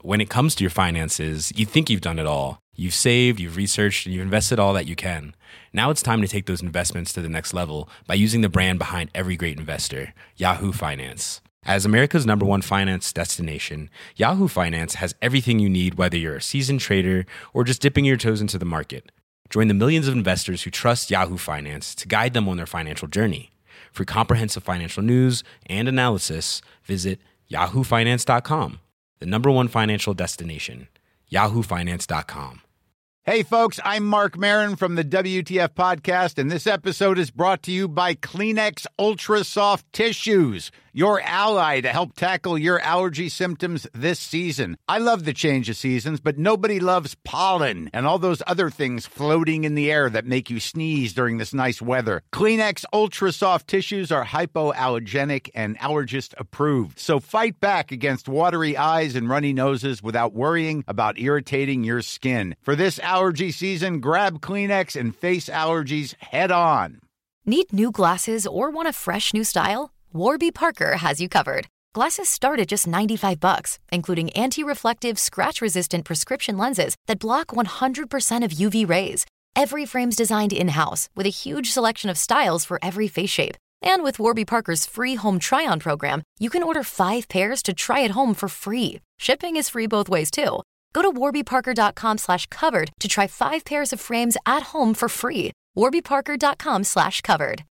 when it comes to your finances, you think you've done it all. You've saved, you've researched, and you've invested all that you can. Now it's time to take those investments to the next level by using the brand behind every great investor, Yahoo Finance. As America's #1 finance destination, Yahoo Finance has everything you need, whether you're a seasoned trader or just dipping your toes into the market. Join the millions of investors who trust Yahoo Finance to guide them on their financial journey. For comprehensive financial news and analysis, visit yahoofinance.com, the #1 financial destination, yahoofinance.com. Hey folks, I'm Mark Maron from the WTF Podcast, and this episode is brought to you by Kleenex Ultra Soft Tissues, your ally to help tackle your allergy symptoms this season. I love the change of seasons, but nobody loves pollen and all those other things floating in the air that make you sneeze during this nice weather. Kleenex Ultra Soft Tissues are hypoallergenic and allergist approved, so fight back against watery eyes and runny noses without worrying about irritating your skin. For this allergy season, grab Kleenex and face allergies head on. Need new glasses or want a fresh new style? Warby Parker has you covered. Glasses start at just $95, including anti-reflective, scratch-resistant prescription lenses that block 100% of UV rays. Every frame's designed in-house with a huge selection of styles for every face shape. And with Warby Parker's free home try-on program, you can order 5 pairs to try at home for free. Shipping is free both ways, too. Go to warbyparker.com/covered to try 5 pairs of frames at home for free. warbyparker.com/covered.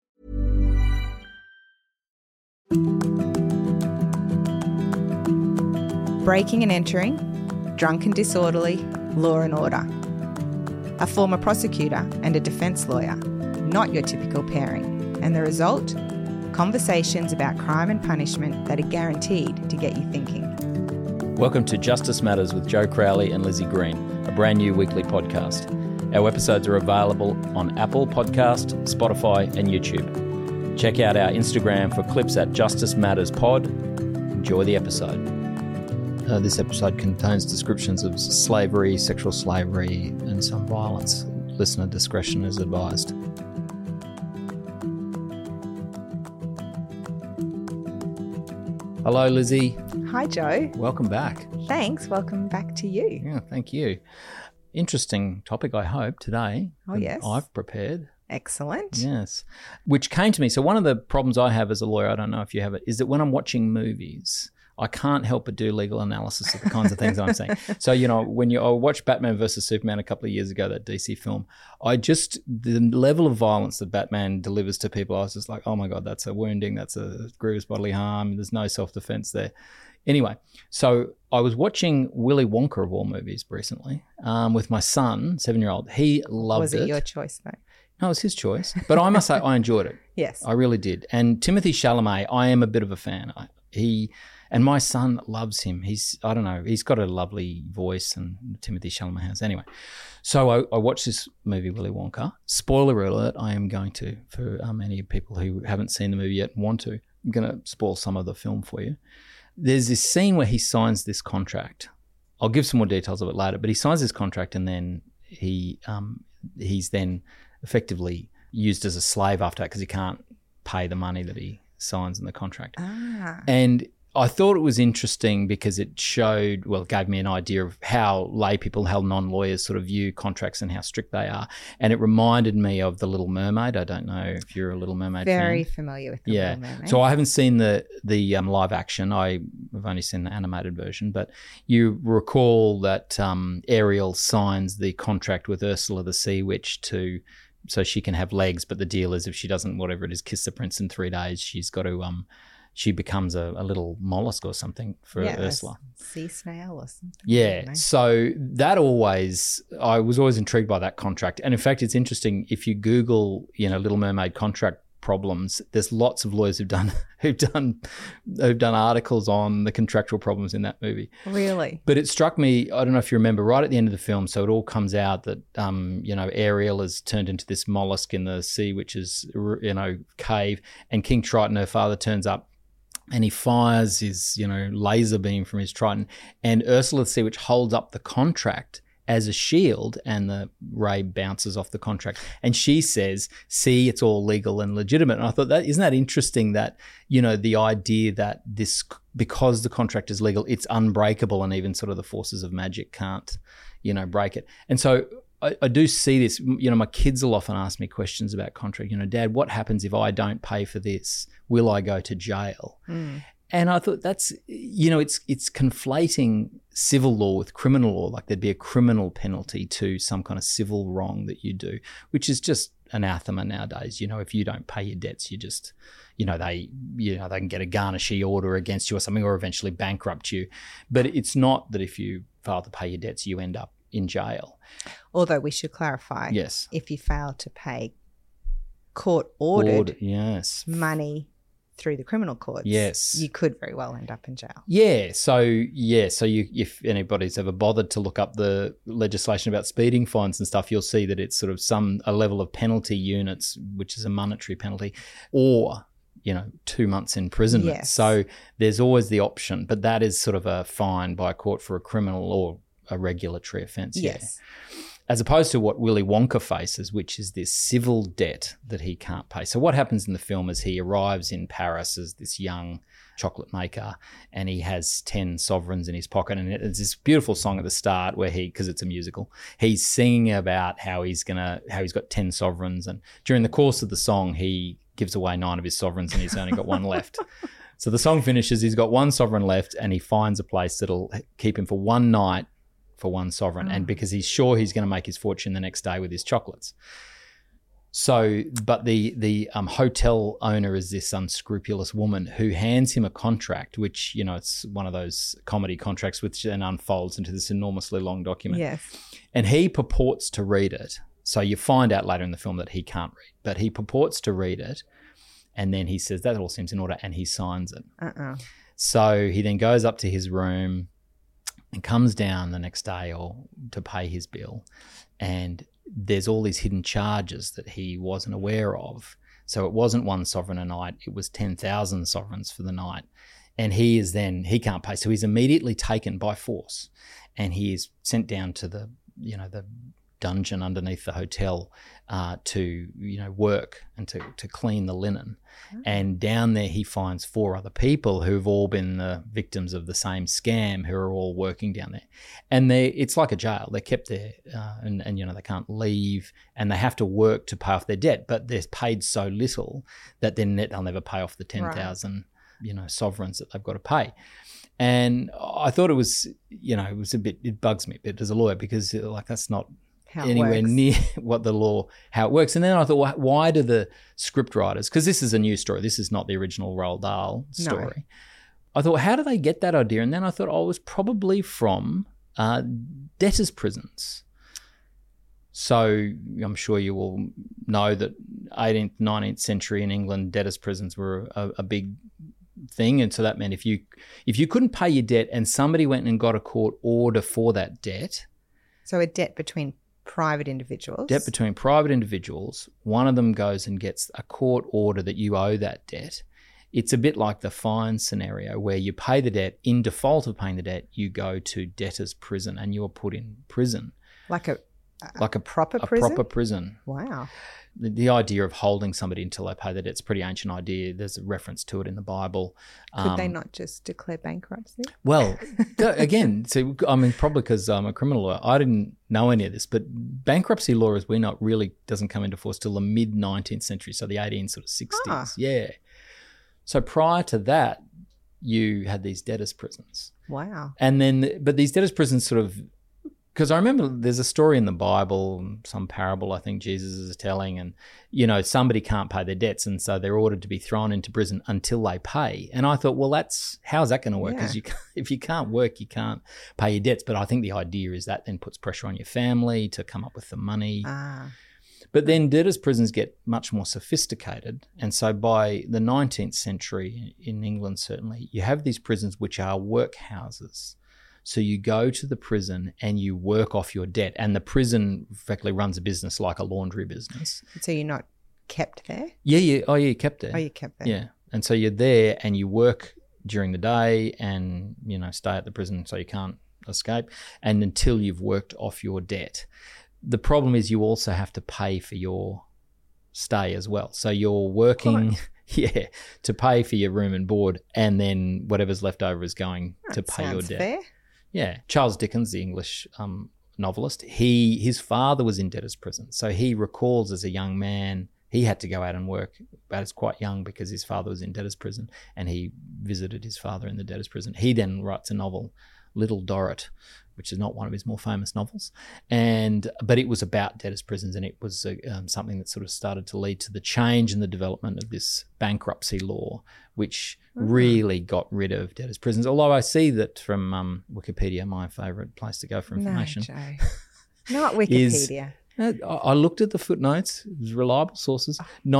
Breaking and entering, drunk and disorderly, law and order. A former prosecutor and a defence lawyer, not your typical pairing. And the result? Conversations about crime and punishment that are guaranteed to get you thinking. Welcome to Justice Matters with Joe Crowley and Lizzie Green, a brand new weekly podcast. Our episodes are available on Apple Podcast, Spotify and YouTube. Check out our Instagram for clips at Justice Matters Pod. Enjoy the episode. This episode contains descriptions of slavery, sexual slavery and some violence. Listener discretion is advised. Hello, Lizzie. Hi, Joe. Welcome back. Thanks. Welcome back to you. Yeah, thank you. Interesting topic, I hope, today. Oh, yes. I've prepared. Excellent. Yes. Which came to me. So one of the problems I have as a lawyer, I don't know if you have it, is that when I'm watching movies, I can't help but do legal analysis of the kinds of things I'm saying. So, you know, when I watched Batman versus Superman a couple of years ago, that DC film, the level of violence that Batman delivers to people, I was just like, oh my God, that's a wounding, that's a grievous bodily harm, there's no self-defense there. Anyway, so I was watching Willy Wonka of all movies recently with my son, 7-year-old. He loved it. Was it your choice though? No, it was his choice. But I must say I enjoyed it. Yes. I really did. And Timothée Chalamet, I am a bit of a fan. And my son loves him. He's got a lovely voice, and Timothée Chalamet has. Anyway, so I watched this movie, Willy Wonka. Spoiler alert, I am going to, for any people who haven't seen the movie yet and want to, I'm going to spoil some of the film for you. There's this scene where he signs this contract. I'll give some more details of it later, but he signs this contract and then he's then effectively used as a slave after that because he can't pay the money that he signs in the contract. And I thought it was interesting because it gave me an idea of how lay people, how non-lawyers sort of view contracts and how strict they are. And it reminded me of The Little Mermaid. I don't know if you're a Little Mermaid fan. Very familiar with The Little Mermaid. So I haven't seen the live action. I've only seen the animated version. But you recall that Ariel signs the contract with Ursula the Sea Witch so she can have legs. But the deal is if she doesn't, whatever it is, kiss the prince in 3 days, she's got to... she becomes a little mollusk or something for Ursula. Sea snail or something. Yeah. So that I was always intrigued by that contract. And in fact, it's interesting if you Google, Little Mermaid contract problems, there's lots of lawyers who've done articles on the contractual problems in that movie. Really? But it struck me, I don't know if you remember, right at the end of the film, so it all comes out that Ariel is turned into this mollusk in the sea, which is cave, and King Triton, her father, turns up and he fires his laser beam from his Triton, and Ursula the Sea Witch holds up the contract as a shield, and the Ray bounces off the contract. And she says, see, it's all legal and legitimate. And I thought, isn't that interesting that, the idea that this, because the contract is legal, it's unbreakable, and even sort of the forces of magic can't, break it. And so I do see this, my kids will often ask me questions about contract. Dad, what happens if I don't pay for this? Will I go to jail? And I thought that's, it's conflating civil law with criminal law. Like there'd be a criminal penalty to some kind of civil wrong that you do, which is just anathema nowadays. If you don't pay your debts, you just, they can get a garnishee order against you or something, or eventually bankrupt you. But it's not that if you fail to pay your debts, you end up in jail. Although we should clarify, yes, if you fail to pay court-ordered yes, money through the criminal courts, yes, you could very well end up in jail. So you, if anybody's ever bothered to look up the legislation about speeding fines and stuff, you'll see that it's sort of a level of penalty units, which is a monetary penalty, or 2 months imprisonment. Yes. So there's always the option, but that is sort of a fine by a court for a criminal or a regulatory offence. Yes. Yeah. As opposed to what Willy Wonka faces, which is this civil debt that he can't pay. So what happens in the film is he arrives in Paris as this young chocolate maker, and he has 10 sovereigns in his pocket. And it's this beautiful song at the start where because it's a musical, he's singing about how he's got 10 sovereigns. And during the course of the song, he gives away 9 of his sovereigns and he's only got 1 left. So the song finishes, he's got 1 sovereign left, and he finds a place that'll keep him for 1 night for 1 sovereign, and because he's sure he's going to make his fortune the next day with his chocolates. So, but the hotel owner is this unscrupulous woman who hands him a contract, which, it's one of those comedy contracts, which then unfolds into this enormously long document. Yes. And he purports to read it. So you find out later in the film that he can't read, but he purports to read it. And then he says, that all seems in order, and he signs it. So he then goes up to his room and comes down the next day to pay his bill, and there's all these hidden charges that he wasn't aware of. So it wasn't 1 sovereign a night, it was 10,000 sovereigns for the night. And he can't pay. So he's immediately taken by force, and he is sent down to the dungeon underneath the hotel to work and to clean the linen. And down there he finds 4 other people who've all been the victims of the same scam, who are all working down there. And it's like a jail. They're kept there and they can't leave, and they have to work to pay off their debt, but they're paid so little that they'll never pay off the 10,000 sovereigns that they've got to pay. And I thought it was it bugs me a bit as a lawyer, because that's not anywhere near what the law, how it works. And then I thought, well, why do the script writers, because this is a new story, this is not the original Roald Dahl story. No. I thought, how do they get that idea? And then I thought, it was probably from debtors' prisons. So I'm sure you will know that 18th, 19th century in England, debtors' prisons were a big thing. And so that meant if you couldn't pay your debt and somebody went and got a court order for that debt. So a debt between private individuals. Debt between private individuals. One of them goes and gets a court order that you owe that debt. It's a bit like the fine scenario where you pay the debt. In default of paying the debt, you go to debtor's prison and you're put in prison. Like a proper prison? A proper prison. Wow. The idea of holding somebody until they pay the debt's a pretty ancient idea. There's a reference to it in the Bible. Could they not just declare bankruptcy? Well, again, probably because I'm a criminal lawyer, I didn't know any of this, but bankruptcy law, as we know, really doesn't come into force till the mid-19th century, so the 1860s. Yeah. So prior to that, you had these debtors' prisons. Wow. And then, but these debtors' prisons sort of, because I remember there's a story in the Bible, some parable I think Jesus is telling, and, somebody can't pay their debts, and so they're ordered to be thrown into prison until they pay. And I thought, well, how's that going to work? Because if you can't work, you can't pay your debts. But I think the idea is that then puts pressure on your family to come up with the money. But then debtors' prisons get much more sophisticated. And so by the 19th century, in England certainly, you have these prisons which are workhouses. So you go to the prison and you work off your debt, and the prison effectively runs a business like a laundry business. So you're not kept there? Yeah. Oh, yeah, you're kept there. Oh, you're kept there. Yeah. And so you're there and you work during the day and, stay at the prison so you can't escape, and until you've worked off your debt. The problem is you also have to pay for your stay as well. So you're working, to pay for your room and board, and then whatever's left over is going to pay your debt. Fair. Yeah. Charles Dickens, the English novelist, his father was in debtor's prison. So he recalls as a young man, he had to go out and work, but it's quite young because his father was in debtor's prison, and he visited his father in the debtor's prison. He then writes a novel, Little Dorrit, which is not one of his more famous novels, but it was about debtors' prisons, and it was something that sort of started to lead to the change and the development of this bankruptcy law, which really got rid of debtors' prisons. Although I see that from Wikipedia, my favourite place to go for information. No, Joe. Not Wikipedia. I looked at the footnotes, it was reliable sources.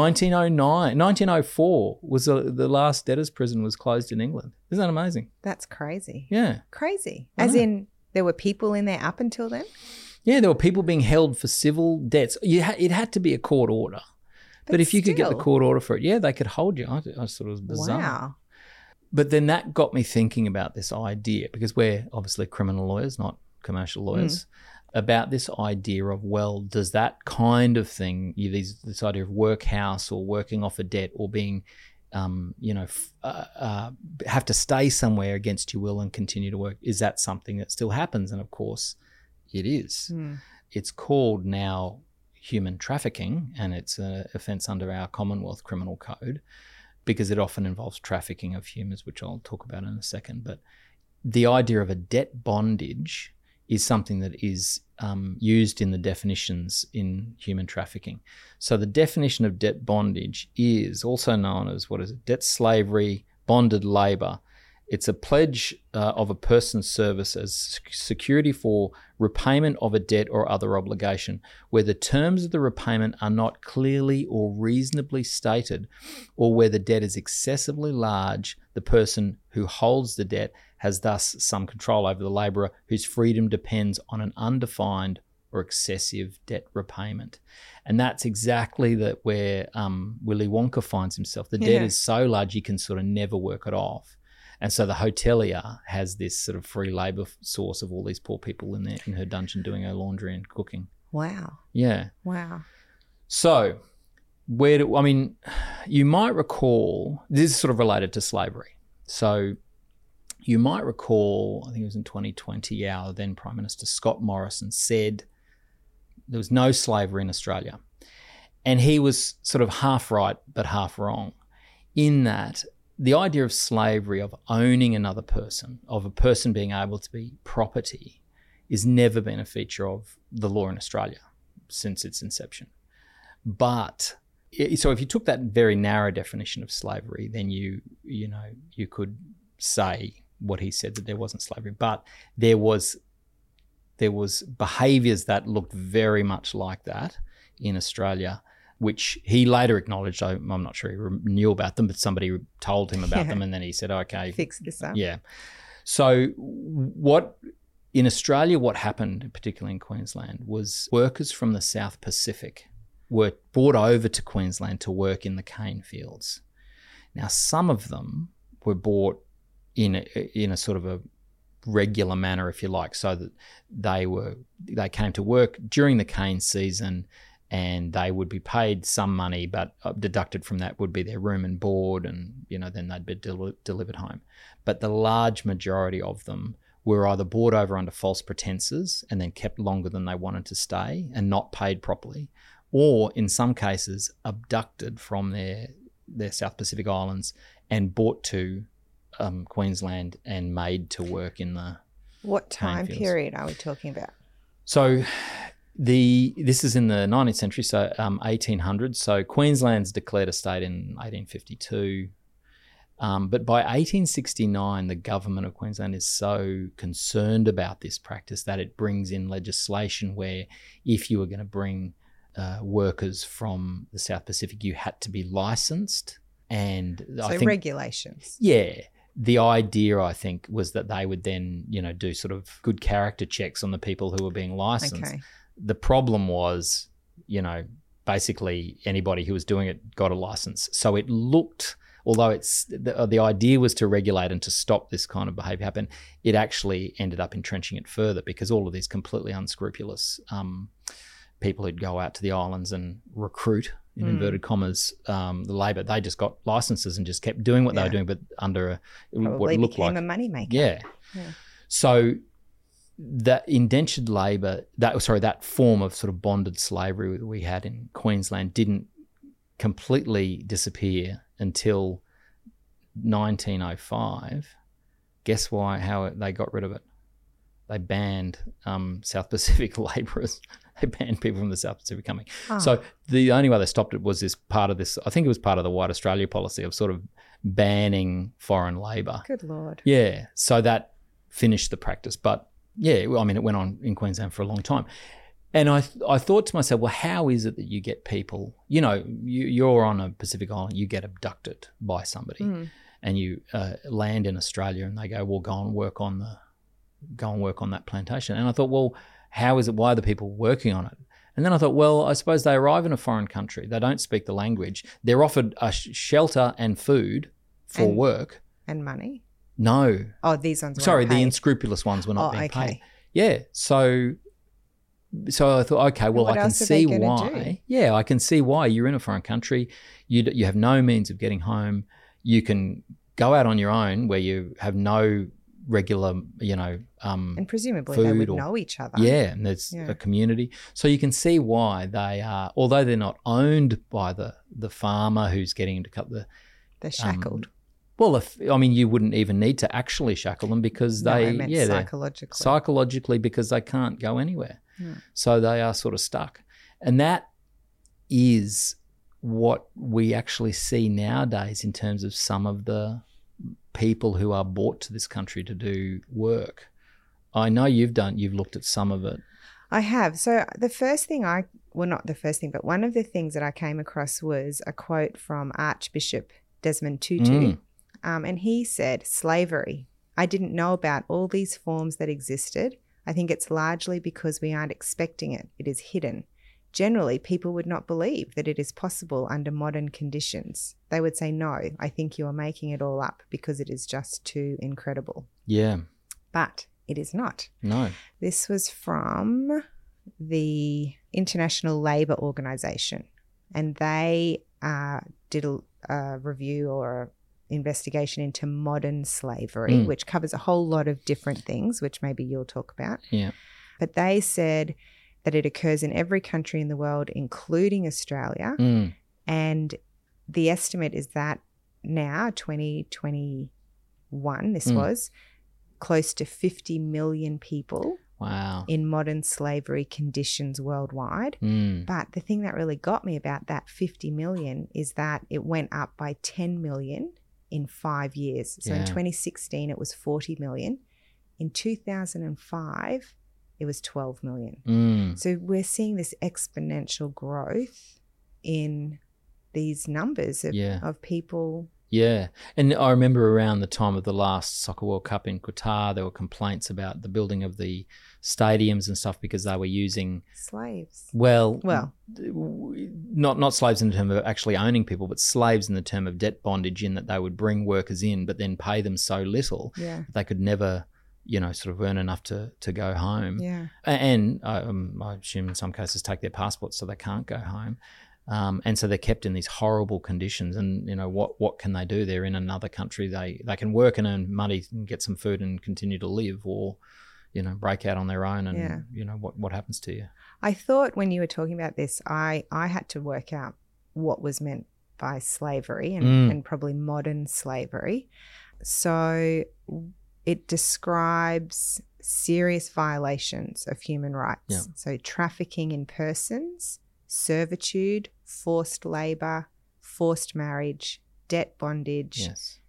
1904 was the last debtors' prison was closed in England. Isn't that amazing? That's crazy. Yeah. Crazy. As in there were people in there up until then? Yeah, there were people being held for civil debts. It had to be a court order. But if you could get the court order for it, they could hold you. I thought it was bizarre. Wow. But then that got me thinking about this idea, because we're obviously criminal lawyers, not commercial lawyers, about this idea of, well, does that kind of thing, this idea of workhouse or working off a debt or being, have to stay somewhere against your will and continue to work, is that something that still happens? And of course it is. It's called now human trafficking, and it's an offence under our Commonwealth Criminal Code because it often involves trafficking of humans, which I'll talk about in a second. But the idea of a debt bondage is something that is used in the definitions in human trafficking. So the definition of debt bondage is also known as, debt slavery, bonded labour. It's a pledge of a person's service as security for repayment of a debt or other obligation, where the terms of the repayment are not clearly or reasonably stated, or where the debt is excessively large. The person who holds the debt has thus some control over the labourer, whose freedom depends on an undefined or excessive debt repayment. And that's exactly where Willy Wonka finds himself. The debt is so large you can sort of never work it off. And so the hotelier has this sort of free labour source of all these poor people in her dungeon doing her laundry and cooking. Wow. Yeah. Wow. So you might recall, this is sort of related to slavery. So you might recall, I think it was in 2020, our then Prime Minister Scott Morrison said there was no slavery in Australia. And he was sort of half right but half wrong in that the idea of slavery, of owning another person, of a person being able to be property, has never been a feature of the law in Australia since its inception. But so if you took that very narrow definition of slavery, then you could say what he said, that there wasn't slavery, but there was behaviours that looked very much like that in Australia, which he later acknowledged. I'm not sure he knew about them, but somebody told him about them, and then he said, okay, fix this up. Yeah. So in Australia, what happened, particularly in Queensland, was workers from the South Pacific were brought over to Queensland to work in the cane fields. Now, some of them were brought in a sort of a regular manner, if you like, so that they came to work during the cane season, and they would be paid some money, but deducted from that would be their room and board, and then they'd be delivered home. But the large majority of them were either brought over under false pretenses and then kept longer than they wanted to stay and not paid properly, or in some cases abducted from their South Pacific islands and brought to Queensland and made to work in the What time period are we talking about? So this is in the 19th century, so 1800s. So Queensland's declared a state in 1852. But by 1869, the government of Queensland is so concerned about this practice that it brings in legislation where if you were going to bring workers from the South Pacific, you had to be licensed. And so I think regulations. Yeah. The idea, I think, was that they would then, do sort of good character checks on the people who were being licensed. Okay. The problem was, basically anybody who was doing it got a license. So it looked although it's the idea was to regulate and to stop this kind of behaviour happen, it actually ended up entrenching it further because all of these completely unscrupulous people who'd go out to the islands and recruit, in inverted commas, the labour, they just got licences and just kept doing what they were doing, but under what looked like a moneymaker. Yeah. So that indentured labour, that form of sort of bonded slavery that we had in Queensland didn't completely disappear until 1905. Guess how they got rid of it? They banned South Pacific labourers. They banned people from the South Pacific coming. So the only way they stopped it was I think it was part of the White Australia policy of sort of banning foreign labour. Good Lord. Yeah. So that finished the practice. But yeah, I mean, it went on in Queensland for a long time. And I thought to myself, well, how is it that you get people, you're on a Pacific island, you get abducted by somebody and you land in Australia and they go, well, go and work on that plantation. And I thought, well, why are the people working on it? And then I thought, well, I suppose they arrive in a foreign country. They don't speak the language. They're offered a shelter and food for work. And money? No. Oh, these ones Sorry, weren't paid. The unscrupulous ones were not being okay. paid. Yeah. So I thought, okay, well, I can see why. Yeah, I can see why you're in a foreign country. You have no means of getting home. You can go out on your own where you have no regular, and presumably food they would know each other. Yeah, and there's a community. So you can see why they are, although they're not owned by the farmer who's getting to cut they're shackled. Well, you wouldn't even need to actually shackle them because psychologically because they can't go anywhere. So they are sort of stuck. And that is what we actually see nowadays in terms of some of the people who are brought to this country to do work. I know you've looked at some of it. I have. So the first thing not the first thing, but one of the things that I came across was a quote from Archbishop Desmond Tutu. And he said, slavery. I didn't know about all these forms that existed. I think it's largely because we aren't expecting it. It is hidden. Generally, people would not believe that it is possible under modern conditions. They would say, no, I think you are making it all up because it is just too incredible. Yeah. But it is not. No. This was from the International Labour Organization, and they did a review or investigation into modern slavery, which covers a whole lot of different things, which maybe you'll talk about. Yeah. But they said that it occurs in every country in the world, including Australia. And the estimate is that now, 2021, this was, close to 50 million people in modern slavery conditions worldwide. But the thing that really got me about that 50 million is that it went up by 10 million in 5 years. So in 2016, it was 40 million. In 2005, it was 12 million. So we're seeing this exponential growth in these numbers of people. Yeah. And I remember around the time of the last Soccer World Cup in Qatar, there were complaints about the building of the stadiums and stuff because they were using slaves. Well, not slaves in the term of actually owning people, but slaves in the term of debt bondage, in that they would bring workers in but then pay them so little that they could never sort of earn enough to go home. Yeah. And I assume in some cases take their passports so they can't go home. And so they're kept in these horrible conditions. And, what can they do? They're in another country. They can work and earn money and get some food and continue to live, or, break out on their own. And, what happens to you? I thought when you were talking about this, I had to work out what was meant by slavery and probably modern slavery. So it describes serious violations of human rights. Yeah. So trafficking in persons, servitude, forced labour, forced marriage, debt bondage,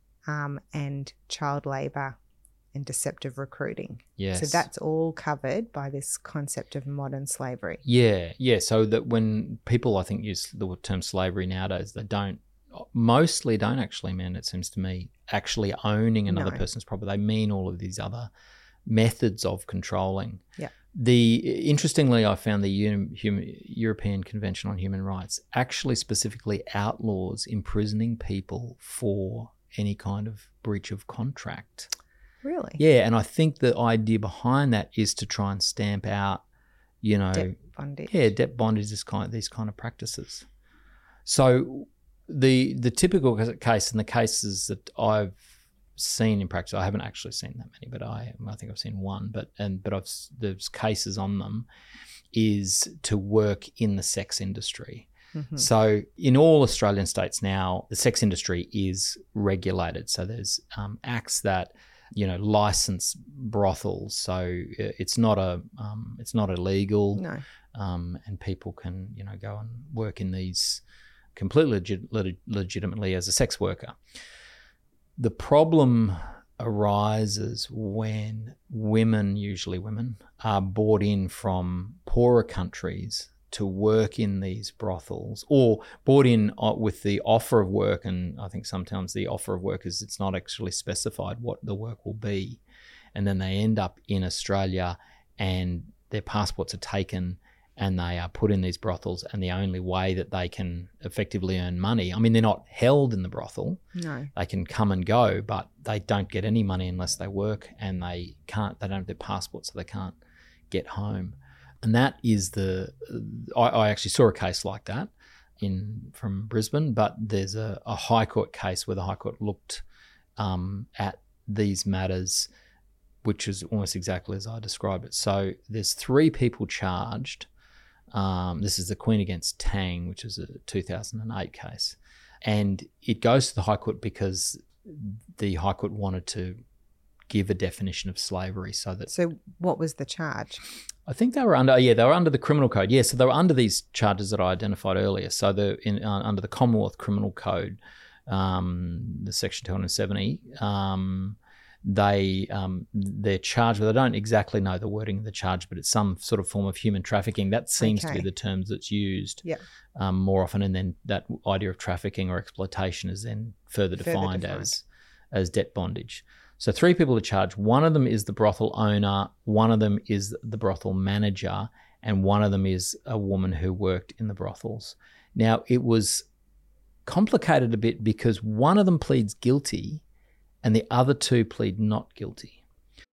and child labour and deceptive recruiting. Yes. So that's all covered by this concept of modern slavery. Yeah, yeah. So that when people, I think, use the term slavery nowadays, they mostly don't actually mean, it seems to me, actually owning another person's property. They mean all of these other methods of controlling. Yeah. Interestingly, I found the European Convention on Human Rights actually specifically outlaws imprisoning people for any kind of breach of contract. Really? Yeah, and I think the idea behind that is to try and stamp out, debt bondage. Yeah, debt bondage, these kind of practices. So the typical case, and the cases that I've seen in practice, I haven't actually seen that many, but I think I've seen one, but there's cases on them, is to work in the sex industry. Mm-hmm. So in all Australian states now, the sex industry is regulated. So there's acts that license brothels. So it's not illegal. No. And people can go and work in these completely legitimately as a sex worker. The problem arises when usually women, are brought in from poorer countries to work in these brothels, or brought in with the offer of work. And I think sometimes the offer of work is, it's not actually specified what the work will be. And then they end up in Australia and their passports are taken and they are put in these brothels, and the only way that they can effectively earn money, I mean, they're not held in the brothel. No. They can come and go, but they don't get any money unless they work, and they don't have their passport, so they can't get home. And that is I actually saw a case like that from Brisbane, but there's a High Court case where the High Court looked at these matters, which is almost exactly as I described it. So there's 3 people charged. This is the Queen against Tang, which is a 2008 case. And it goes to the High Court because the High Court wanted to give a definition of slavery. So what was the charge? I think they were under the Criminal Code. Yeah, so they were under these charges that I identified earlier. So under the Commonwealth Criminal Code, the Section 270, they're charged with, I don't exactly know the wording of the charge, but it's some sort of form of human trafficking. That seems to be the terms that's used more often, and then that idea of trafficking or exploitation is then further defined as debt bondage. So 3 people are charged. One of them is the brothel owner, one of them is the brothel manager, and one of them is a woman who worked in the brothels. Now, it was complicated a bit because one of them pleads guilty and the other 2 plead not guilty.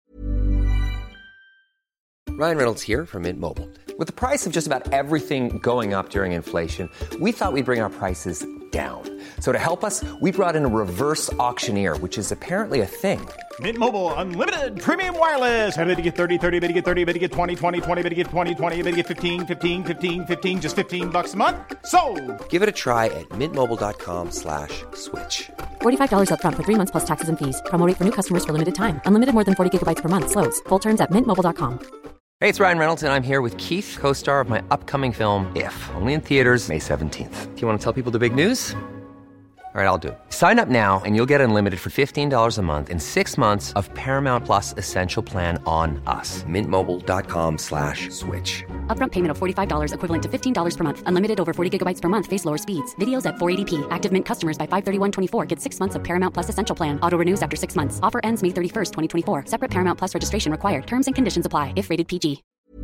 Ryan Reynolds here from Mint Mobile. With the price of just about everything going up during inflation, we thought we'd bring our prices down. So to help us, we brought in a reverse auctioneer, which is apparently a thing. Mint Mobile Unlimited Premium Wireless. How to get 30, 30, bit to get 30, bit to get 20, 20, 20, bit to get 20, 20, bit to get 15, 15, 15, 15, just $15 a month? Sold! Give it a try at mintmobile.com/switch. $45 up front for 3 months plus taxes and fees. Promo rate for new customers for limited time. Unlimited more than 40 gigabytes per month. Slows full terms at mintmobile.com. Hey, it's Ryan Reynolds, and I'm here with Keith, co-star of my upcoming film, If, only in theaters May 17th. Do you want to tell people the big news? All right, I'll do it. Sign up now and you'll get unlimited for $15 a month and 6 months of Paramount Plus Essential Plan on us. mintmobile.com/switch. Upfront payment of $45 equivalent to $15 per month. Unlimited over 40 gigabytes per month. Face lower speeds. Videos at 480p. Active Mint customers by 531.24 get 6 months of Paramount Plus Essential Plan. Auto renews after 6 months. Offer ends May 31st, 2024. Separate Paramount Plus registration required. Terms and conditions apply if rated PG.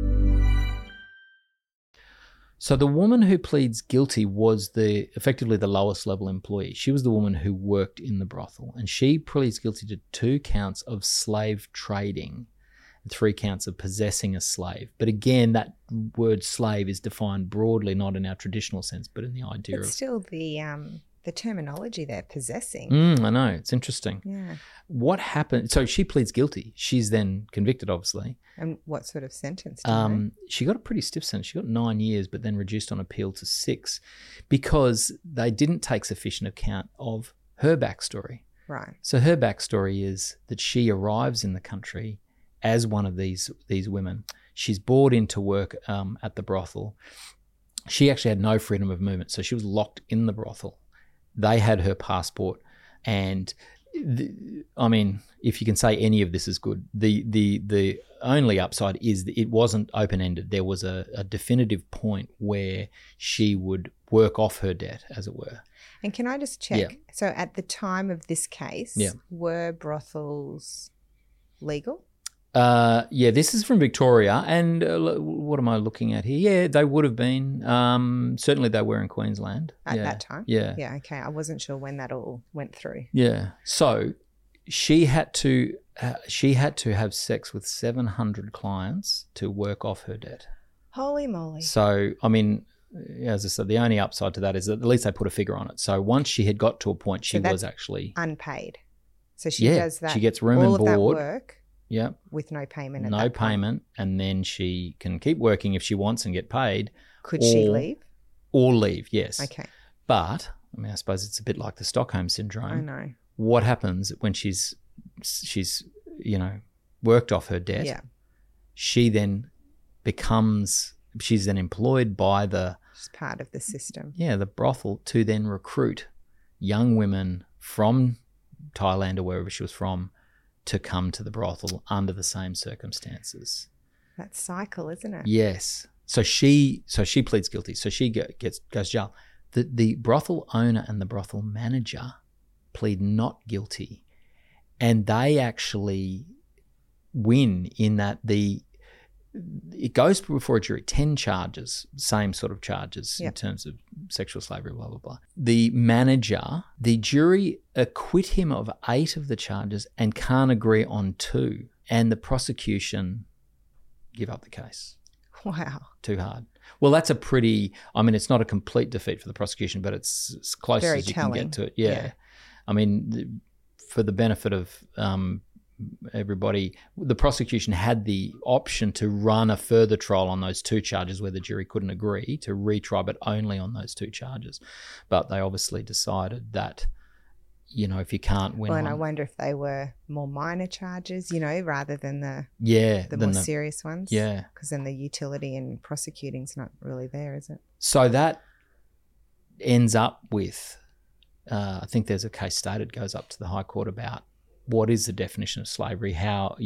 So the woman who pleads guilty was effectively the lowest level employee. She was the woman who worked in the brothel, and she pleads guilty to 2 counts of slave trading and 3 counts of possessing a slave. But again, that word slave is defined broadly, not in our traditional sense, but in the idea of... still the terminology there, possessing. I know, it's interesting. Yeah. What happened? So she pleads guilty. She's then convicted, obviously. And what sort of sentence do you know? She got a pretty stiff sentence. She got 9 years, but then reduced on appeal to 6 because they didn't take sufficient account of her backstory. Right. So her backstory is that she arrives in the country as one of these women. She's brought into work at the brothel. She actually had no freedom of movement, so she was locked in the brothel. They had her passport, and I mean, if you can say any of this is good, the only upside is that it wasn't open-ended. There was a definitive point where she would work off her debt, as it were. And can I just check? Yeah. So at the time of this case, were brothels legal? Yeah, this is from Victoria. And what am I looking at here? Yeah, they would have been. Certainly they were in Queensland. At that time? Yeah. Yeah, okay. I wasn't sure when that all went through. Yeah. So she had to have sex with 700 clients to work off her debt. Holy moly. So, I mean, as I said, the only upside to that is that at least they put a figure on it. So once she had got to a point, she was actually unpaid. So she does that. She gets room all and of board. that work with no payment. No payment, and then she can keep working if she wants and get paid. Could she leave? Or leave, yes. Okay. But I mean, I suppose it's a bit like the Stockholm syndrome. I know. What happens when she's worked off her debt? Yeah. She's then employed by She's part of the system. Yeah, the brothel to then recruit young women from Thailand or wherever she was from to come to the brothel under the same circumstances. That cycle, isn't it? Yes. So she pleads guilty. So she goes to jail. The brothel owner and the brothel manager plead not guilty, and they actually win in that it goes before a jury, 10 charges, same sort of charges in terms of sexual slavery, blah, blah, blah. The manager, the jury acquit him of 8 of the charges and can't agree on 2. And the prosecution give up the case. Wow. Too hard. Well, that's it's not a complete defeat for the prosecution, but it's as close Very as you telling. can get to it. Yeah. I mean, for the benefit of everybody, the prosecution had the option to run a further trial on those 2 charges where the jury couldn't agree, to retry, but only on those 2 charges. But they obviously decided that, if you can't win and I wonder if they were more minor charges, rather than the more serious ones. Yeah. Because then the utility in prosecuting's not really there, is it? So that ends up with, I think there's a case stated, goes up to the High Court about what is the definition of slavery? How,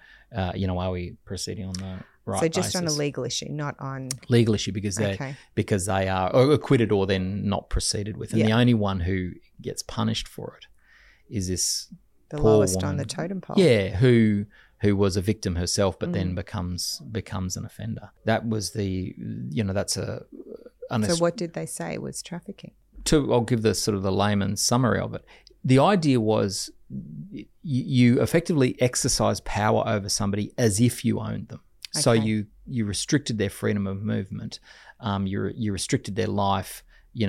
are we proceeding on the right So just basis? on a legal issue, not on... Legal issue because they are acquitted or then not proceeded with. And the only one who gets punished for it is this the poor lowest woman, on the totem pole. Yeah, who was a victim herself but then becomes an offender. That was that's a... So what did they say was trafficking? I'll give the sort of the layman's summary of it. The idea was you effectively exercise power over somebody as if you owned them. Okay. So you restricted their freedom of movement. You restricted their life,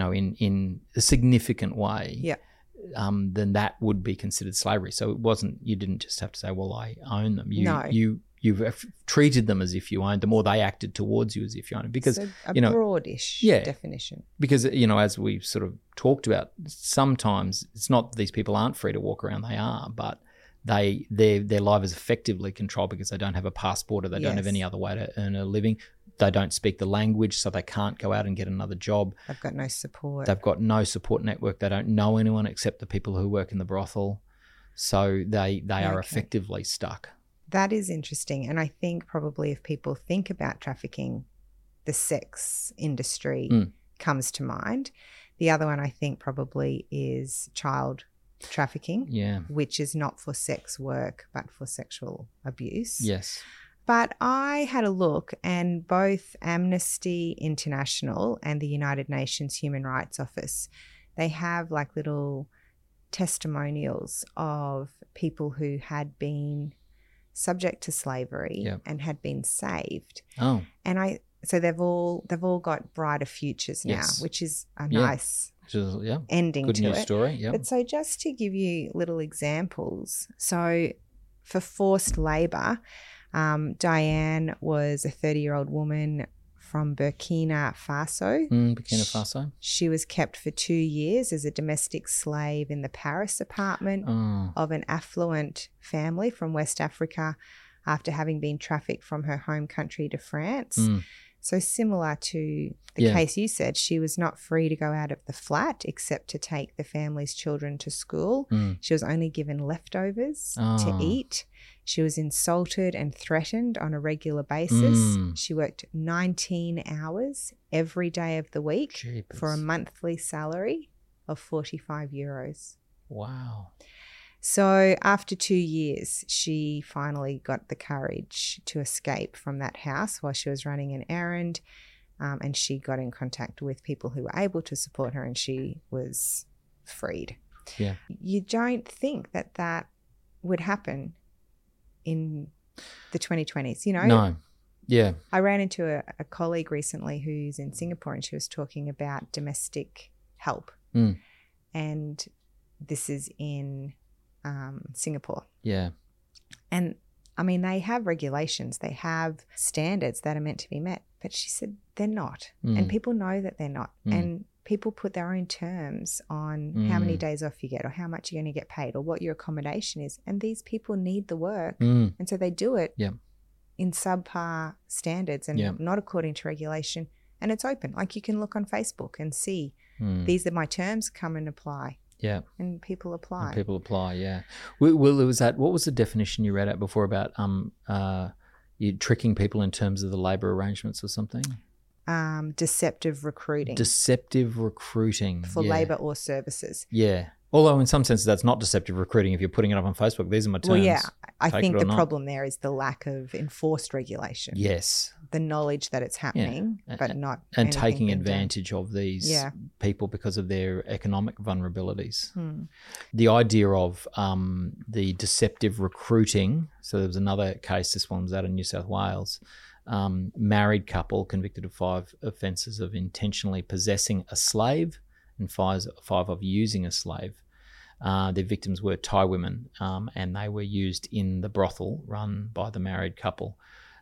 in a significant way. Yeah. Then that would be considered slavery. So you didn't just have to say, well, I own them. You've treated them as if you owned them, or they acted towards you as if you owned them. Because so broadish definition. Because as we've sort of talked about, sometimes it's not that these people aren't free to walk around; they are, but their life is effectively controlled because they don't have a passport or they don't have any other way to earn a living. They don't speak the language, so they can't go out and get another job. They've got no support. They've got no support network. They don't know anyone except the people who work in the brothel. So they are effectively stuck. That is interesting. And I think probably if people think about trafficking, the sex industry comes to mind. The other one I think probably is child trafficking, which is not for sex work but for sexual abuse. Yes. But I had a look, and both Amnesty International and the United Nations Human Rights Office, they have like little testimonials of people who had been subject to slavery and had been saved. Oh. And so they've all got brighter futures now, which is a nice ending good to news it. Story. Yeah. But so just to give you little examples, so for forced labour, Diane was a 30-year-old woman from Burkina Faso. Burkina Faso. She was kept for 2 years as a domestic slave in the Paris apartment of an affluent family from West Africa after having been trafficked from her home country to France. So similar to the case you said, she was not free to go out of the flat except to take the family's children to school. She was only given leftovers to eat. She was insulted and threatened on a regular basis. She worked 19 hours every day of the week for a monthly salary of €45. Wow. So after 2 years, she finally got the courage to escape from that house while she was running an errand, and she got in contact with people who were able to support her, and she was freed. Yeah. You don't think that that would happen in the 2020s, you know? No. Yeah. I ran into a colleague recently who's in Singapore, and she was talking about domestic help. And this is in Singapore. Yeah. And I mean, they have regulations, they have standards that are meant to be met, but she said they're not. And people know that they're not. And people put their own terms on how many days off you get or how much you're going to get paid or what your accommodation is. And these people need the work. And so they do it in subpar standards and not according to regulation. And it's open. Like, you can look on Facebook and see these are my terms, come and apply. Yeah. And people apply. Yeah. Well, it was that. What was the definition you read out before about you tricking people in terms of the labour arrangements or something? Deceptive recruiting. Deceptive recruiting. For labour or services. Yeah. Although in some senses that's not deceptive recruiting if you're putting it up on Facebook. These are my terms. Well, yeah. I Take think it or the not. problem there is the lack of enforced regulation. Yes. The knowledge that it's happening, but not and anything taking being done. advantage of these people because of their economic vulnerabilities. Hmm. The idea of the deceptive recruiting. So there was another case. This one was out in New South Wales. Married couple convicted of 5 offences of intentionally possessing a slave and 5 of using a slave. Their victims were Thai women, and they were used in the brothel run by the married couple.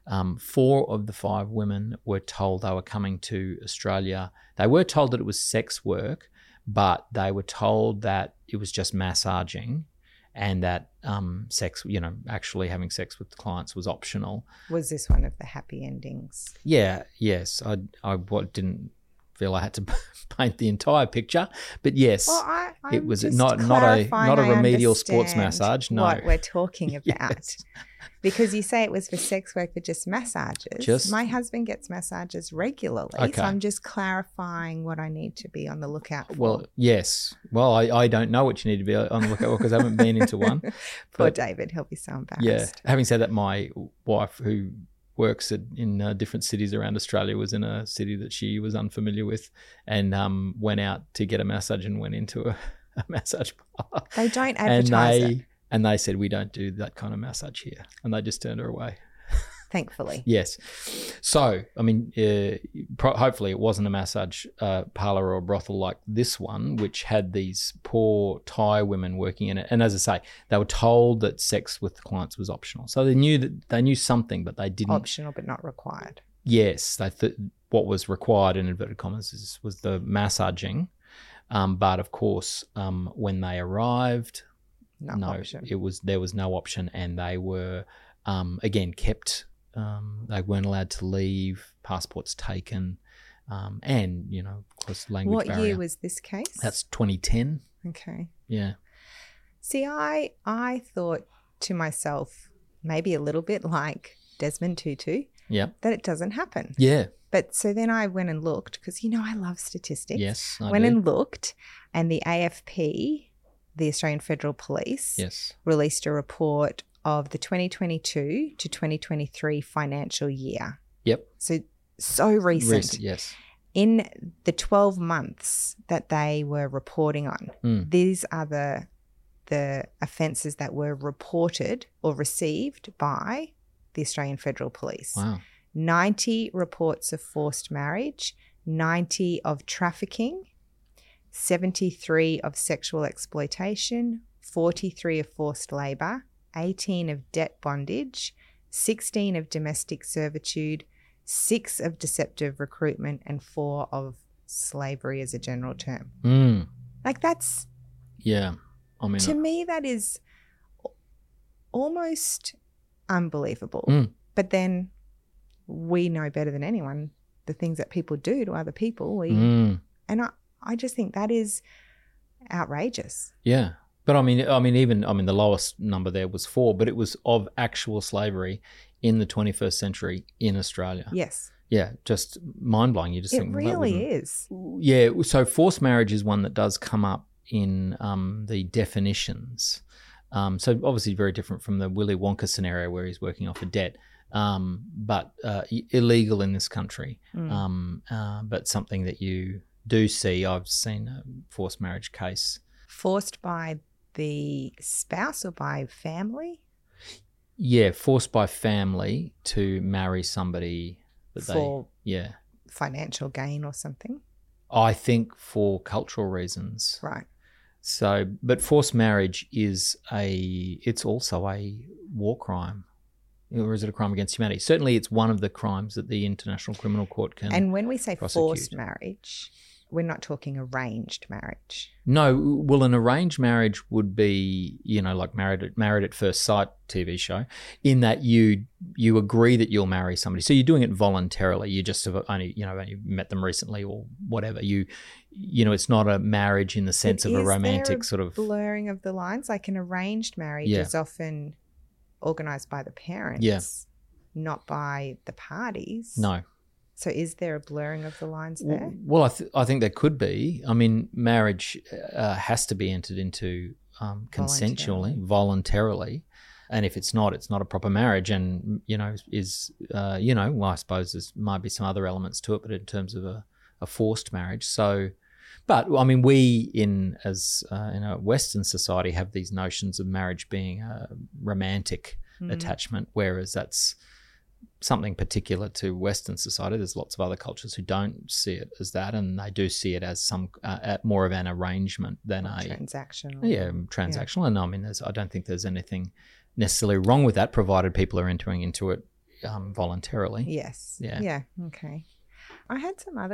4 of the 5 women were told they were coming to Australia. They were told that it was sex work, but they were told that it was just massaging and that sex, actually having sex with clients was optional. Was this one of the happy endings? Yeah, yes. I didn't feel I had to paint the entire picture, but yes, Well, it was just not a clarifying remedial I sports understand massage. No, what we're talking about. Yes. Because you say it was for sex work, but just massages. My husband gets massages regularly, Okay. so I'm just clarifying what I need to be on the lookout for. Well, yes. Well, I don't know what you need to be on the lookout for because I haven't been into one. Poor but, David, he'll be so embarrassed. yeah. Having said that, my wife, who works in different cities around Australia, was in a city that she was unfamiliar with and went out to get a massage and went into a massage parlour. They don't advertise it. And they said, we don't do that kind of massage here. And they just turned her away. Thankfully. Yes. So, I mean, hopefully it wasn't a massage parlour or a brothel like this one, which had these poor Thai women working in it. And as I say, they were told that sex with clients was optional. So they knew something, but they didn't. Optional but not required. Yes. What was required, in inverted commas, was the massaging. But of course, when they arrived, Option. there was no option, and they were again kept. They weren't allowed to leave. Passports taken, and of course, language barrier. What year was this case? That's 2010. Okay. Yeah. See, I thought to myself, maybe a little bit like Desmond Tutu, that it doesn't happen. Yeah. But so then I went and looked because I love statistics. Yes, I went do. and looked, and the AFP, the Australian Federal Police, released a report of the 2022 to 2023 financial year. Yep. So recent. Yes. In the 12 months that they were reporting on, these are the offences that were reported or received by the Australian Federal Police. Wow. 90 reports of forced marriage, 90 of trafficking, 73 of sexual exploitation, 43 of forced labour, 18 of debt bondage, 16 of domestic servitude, 6 of deceptive recruitment, and 4 of slavery as a general term. Like that's... Yeah. I mean... To me, that is almost unbelievable. But then we know better than anyone the things that people do to other people. And I just think that is outrageous. Yeah. But I mean, the lowest number there was 4, but it was of actual slavery in the 21st century in Australia. Yes. Yeah, just mind-blowing. You just think... It really is. Yeah, so forced marriage is one that does come up in the definitions. So obviously very different from the Willy Wonka scenario where he's working off a debt, but illegal in this country. But something that you do see. I've seen a forced marriage case. Forced by the spouse or by family? Yeah, forced by family to marry somebody that for yeah, financial gain or something. I think for cultural reasons. Right. So, but forced marriage it's also a war crime. Or is it a crime against humanity? Certainly it's one of the crimes that the International Criminal Court can And when we say prosecute. forced marriage, we're not talking arranged marriage. No, well, an arranged marriage would be, like Married at First Sight TV show, in that you agree that you'll marry somebody. So you're doing it voluntarily. You just have only met them recently or whatever. It's not a marriage in the sense of a romantic sort of blurring of the lines. Like an arranged marriage is often organised by the parents, not by the parties. No. So is there a blurring of the lines there? Well, I think there could be. I mean, marriage has to be entered into consensually, voluntarily. And if it's not a proper marriage. And, well, I suppose there might be some other elements to it, but in terms of a forced marriage. So, but I mean, we in a Western society have these notions of marriage being a romantic attachment, whereas that's something particular to Western society. There's lots of other cultures who don't see it as that, and they do see it as some more of an arrangement than transactional. Yeah, transactional. And I mean, I don't think there's anything necessarily wrong with that, provided people are entering into it voluntarily. Yes. Yeah. Yeah. Okay. I had some other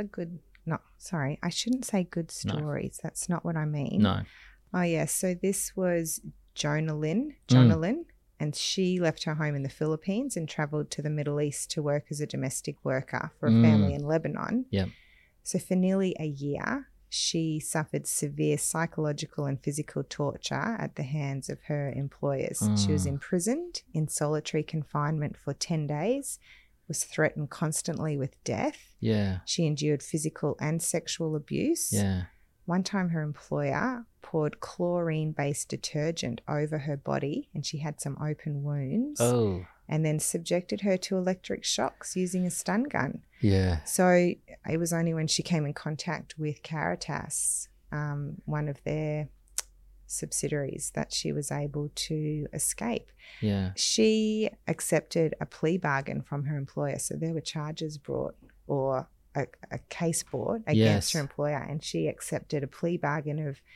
I shouldn't say good stories. No. That's not what I mean. No. Oh yeah. So this was Jonah Lynn. And she left her home in the Philippines and travelled to the Middle East to work as a domestic worker for a family in Lebanon. Yeah. So for nearly a year, she suffered severe psychological and physical torture at the hands of her employers. She was imprisoned in solitary confinement for 10 days, was threatened constantly with death. Yeah. She endured physical and sexual abuse. Yeah. One time her employer poured chlorine-based detergent over her body and she had some open wounds. Oh. And then subjected her to electric shocks using a stun gun. Yeah. So it was only when she came in contact with Caritas, one of their subsidiaries, that she was able to escape. Yeah. She accepted a plea bargain from her employer. So there were charges brought or a case brought against her employer, and she accepted a plea bargain of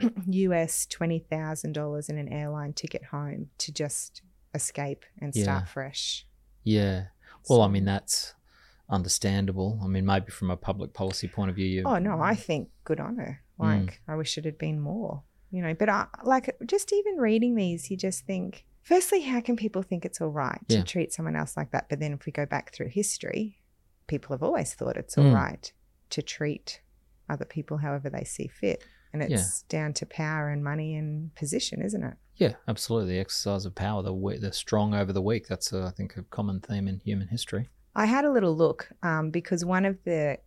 US $20,000 and an airline ticket home to just escape and start fresh. Yeah. Well, I mean, that's understandable. I mean, maybe from a public policy point of view. I think good on her. Like, I wish it had been more, but just even reading these, you just think, firstly, how can people think it's all right to treat someone else like that? But then if we go back through history, people have always thought it's all right to treat other people however they see fit. And it's down to power and money and position, isn't it? Yeah, absolutely. The exercise of power, the strong over the weak. That's, I think, a common theme in human history. I had a little look because one of the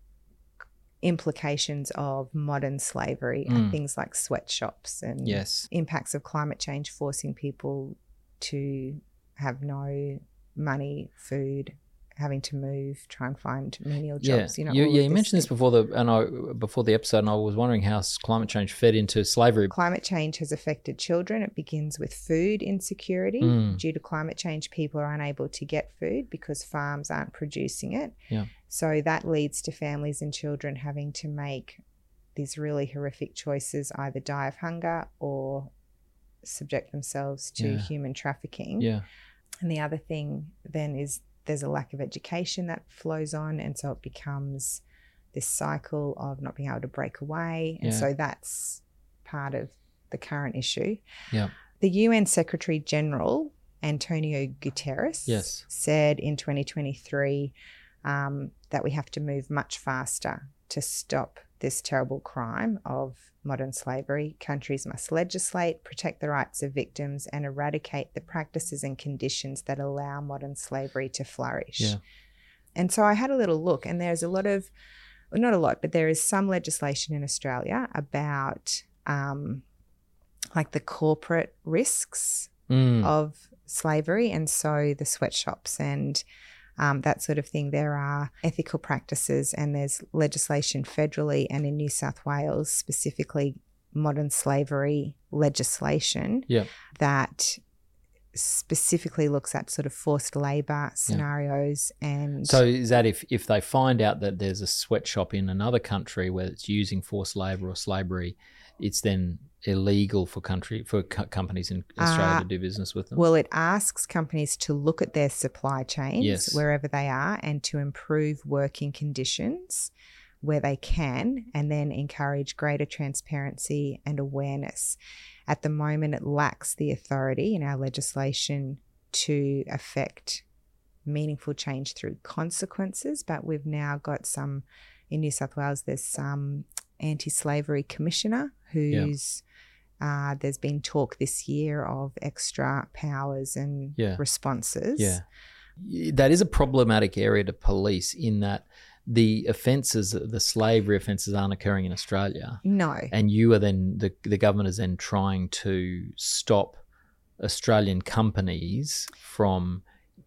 implications of modern slavery are things like sweatshops and impacts of climate change forcing people to have no money, food, having to move, try and find menial jobs. You mentioned this before the episode, and I was wondering how climate change fed into slavery. Climate change has affected children. It begins with food insecurity. Due to climate change, people are unable to get food because farms aren't producing it. Yeah. So that leads to families and children having to make these really horrific choices, either die of hunger or subject themselves to human trafficking. Yeah. And the other thing then is there's a lack of education that flows on, and so it becomes this cycle of not being able to break away. And so that's part of the current issue. Yeah. The UN Secretary General, Antonio Guterres, said in 2023 that we have to move much faster to stop this terrible crime of modern slavery. Countries must legislate, protect the rights of victims, and eradicate the practices and conditions that allow modern slavery to flourish. Yeah. And so I had a little look, and there's not a lot, but there is some legislation in Australia about like the corporate risks Mm. of slavery, and so the sweatshops and that sort of thing. There are ethical practices, and there's legislation federally and in New South Wales, specifically modern slavery legislation, Yeah. that specifically looks at sort of forced labour scenarios. And So is that if they find out that there's a sweatshop in another country where it's using forced labour or slavery, it's then illegal for companies in Australia to do business with them? Well, it asks companies to look at their supply chains Yes. wherever they are and to improve working conditions where they can, and then encourage greater transparency and awareness. At the moment, it lacks the authority in our legislation to affect meaningful change through consequences, but we've now got some, in New South Wales, there's some anti-slavery commissioner who's there's been talk this year of extra powers and responses. Yeah. That is a problematic area to police, in that the offences, the slavery offences, aren't occurring in Australia. No. And you are then, the government is then trying to stop Australian companies from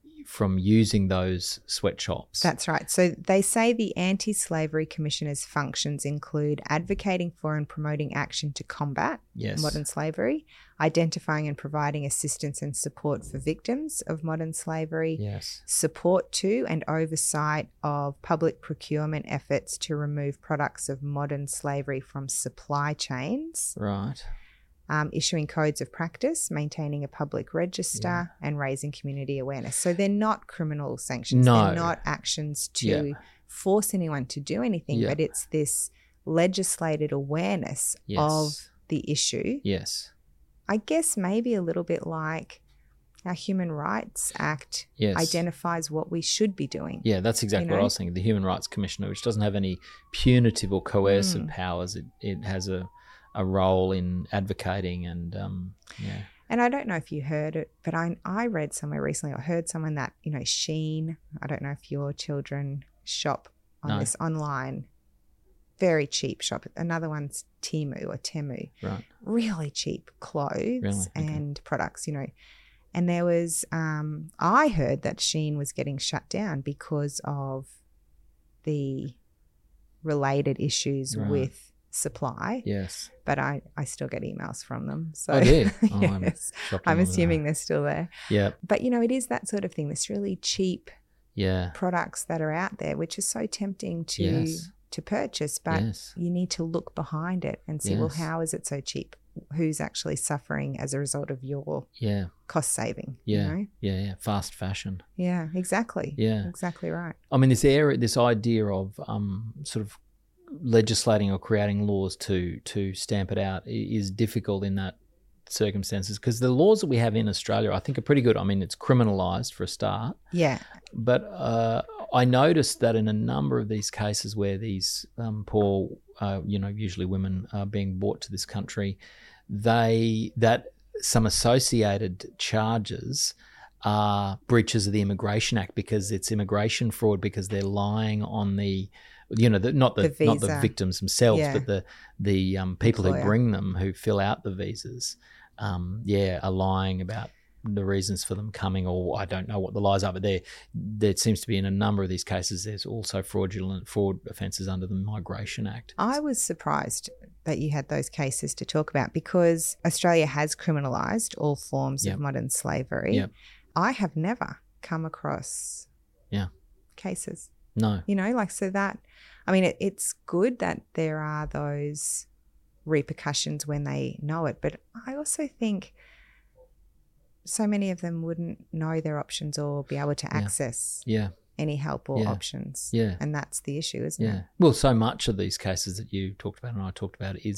using those sweatshops. That's right. So they say the Anti-Slavery Commissioner's functions include advocating for and promoting action to combat modern slavery, identifying and providing assistance and support for victims of modern slavery, support to and oversight of public procurement efforts to remove products of modern slavery from supply chains. Right. Issuing codes of practice, maintaining a public register, and raising community awareness. So they're not criminal sanctions. No. They're not actions to force anyone to do anything, but it's this legislated awareness of the issue. Yes. I guess maybe a little bit like our Human Rights Act identifies what we should be doing. Yeah, that's exactly what I was thinking. The Human Rights Commissioner, which doesn't have any punitive or coercive powers, it has a role in advocating and And I don't know if you heard it, but I read somewhere recently, I heard someone that, Shein, I don't know if your children shop on this online, very cheap shop. Another one's Temu or Temu. Right. Really cheap clothes and products, And there was, I heard that Shein was getting shut down because of the related issues with supply. Yes. But I still get emails from them. So I do. I'm assuming they're still there. Yeah. But it is that sort of thing, this really cheap products that are out there, which is so tempting to purchase, but you need to look behind it and see, well, how is it so cheap? Who's actually suffering as a result of your cost saving? Yeah. Fast fashion. Yeah, exactly. Yeah. Exactly right. I mean, this idea of sort of legislating or creating laws to stamp it out is difficult in that circumstances, because the laws that we have in Australia, I think, are pretty good. I mean, it's criminalised for a start. Yeah. But I noticed that in a number of these cases where these poor, usually women are being brought to this country, that some associated charges are breaches of the Immigration Act, because it's immigration fraud, because they're lying on the not the victims themselves, but the people who bring them, who fill out the visas, are lying about the reasons for them coming, or I don't know what the lies are, but there seems to be, in a number of these cases, there's also fraud offences under the Migration Act. I was surprised that you had those cases to talk about, because Australia has criminalised all forms of modern slavery. Yep. I have never come across cases. No. So that, I mean, it's good that there are those repercussions when they know it, but I also think so many of them wouldn't know their options or be able to access any help or options. Yeah. And that's the issue, isn't it? Well, so much of these cases that you talked about and I talked about it's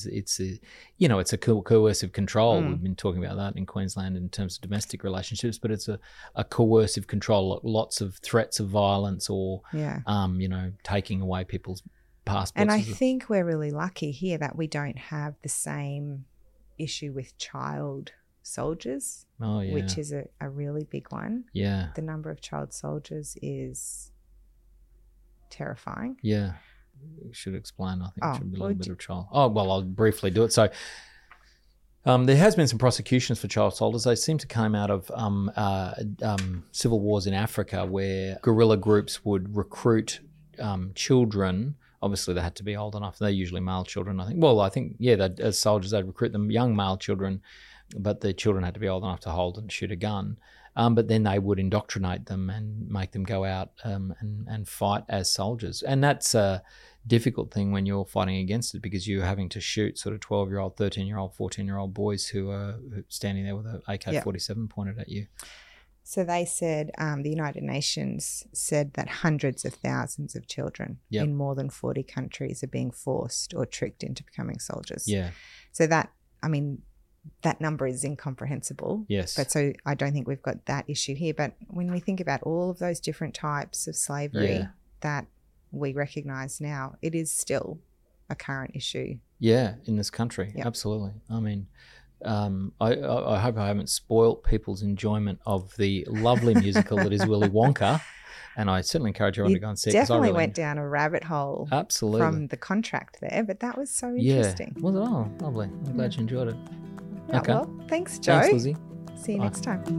a coercive control. We've been talking about that in Queensland in terms of domestic relationships, but it's a coercive control, lots of threats of violence or, taking away people's passports. And I think we're really lucky here that we don't have the same issue with child soldiers, which is a really big one. Yeah. The number of child soldiers is terrifying. Yeah. You should explain. I think it should be a little bit of child. Oh, well, I'll briefly do it. So There has been some prosecutions for child soldiers. They seem to come out of civil wars in Africa where guerrilla groups would recruit children. Obviously, they had to be old enough. They're usually male children, I think. Well, I think, as soldiers, they'd recruit them young male children, but the children had to be old enough to hold and shoot a gun. But then they would indoctrinate them and make them go out and fight as soldiers. And that's a difficult thing when you're fighting against it, because you're having to shoot sort of 12-year-old, 13-year-old, 14-year-old boys who are standing there with an AK-47 pointed at you. So they said, the United Nations said that hundreds of thousands of children in more than 40 countries are being forced or tricked into becoming soldiers. Yeah. So that number is incomprehensible. Yes. But so I don't think we've got that issue here. But when we think about all of those different types of slavery that we recognise now, it is still a current issue. Yeah, in this country. Yep. Absolutely. I mean, I hope I haven't spoilt people's enjoyment of the lovely musical that is Willy Wonka. And I certainly encourage everyone to go and see it. Definitely went down a rabbit hole. Absolutely. From the contract there, but that was so interesting. Yeah. Was it? Oh, lovely. I'm glad you enjoyed it. Yeah, okay. Well, thanks, Joe. Thanks, Lizzie. See you next time.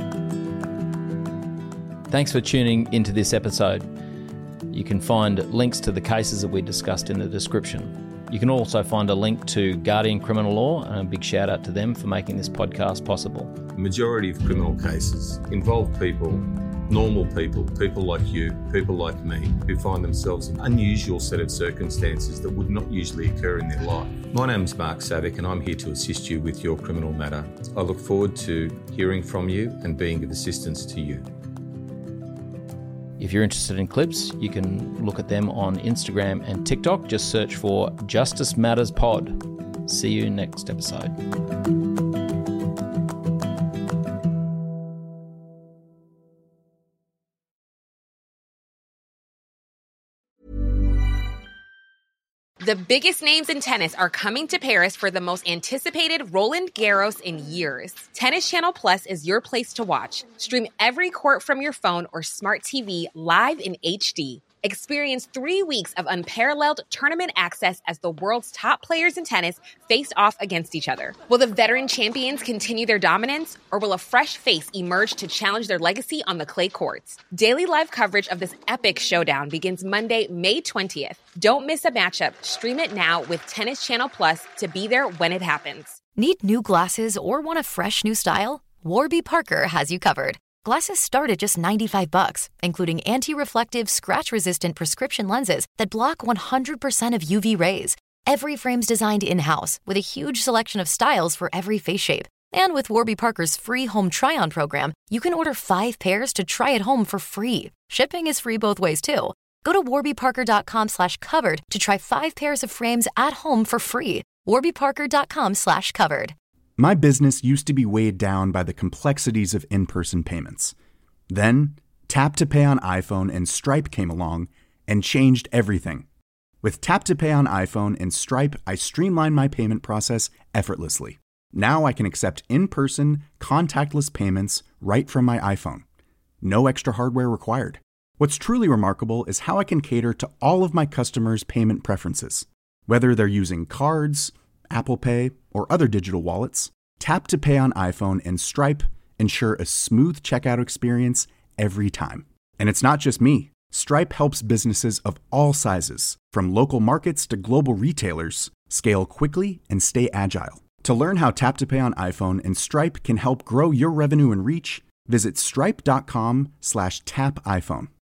Thanks for tuning into this episode. You can find links to the cases that we discussed in the description. You can also find a link to Guardian Criminal Law, and a big shout out to them for making this podcast possible. The majority of criminal cases involve people, normal people, people like you, people like me, who find themselves in an unusual set of circumstances that would not usually occur in their life. My name's Mark Savick, and I'm here to assist you with your criminal matter. I look forward to hearing from you and being of assistance to you. If you're interested in clips, you can look at them on Instagram and TikTok. Just search for Justice Matters Pod. See you next episode. The biggest names in tennis are coming to Paris for the most anticipated Roland Garros in years. Tennis Channel Plus is your place to watch. Stream every court from your phone or smart TV live in HD. Experience 3 weeks of unparalleled tournament access as the world's top players in tennis face off against each other. Will the veteran champions continue their dominance, or will a fresh face emerge to challenge their legacy on the clay courts? Daily live coverage of this epic showdown begins Monday, May 20th. Don't miss a matchup. Stream it now with Tennis Channel Plus to be there when it happens. Need new glasses or want a fresh new style? Warby Parker has you covered. Glasses start at just $95, including anti-reflective, scratch-resistant prescription lenses that block 100% of UV rays. Every frame's designed in-house with a huge selection of styles for every face shape. And with Warby Parker's free home try-on program, you can order 5 pairs to try at home for free. Shipping is free both ways, too. Go to warbyparker.com/covered to try 5 pairs of frames at home for free. warbyparker.com/covered. My business used to be weighed down by the complexities of in-person payments. Then, Tap to Pay on iPhone and Stripe came along and changed everything. With Tap to Pay on iPhone and Stripe, I streamlined my payment process effortlessly. Now I can accept in-person, contactless payments right from my iPhone. No extra hardware required. What's truly remarkable is how I can cater to all of my customers' payment preferences. Whether they're using cards, Apple Pay, or other digital wallets, Tap to Pay on iPhone and Stripe ensure a smooth checkout experience every time. And it's not just me. Stripe helps businesses of all sizes, from local markets to global retailers, scale quickly and stay agile. To learn how Tap to Pay on iPhone and Stripe can help grow your revenue and reach, visit stripe.com/tapiphone.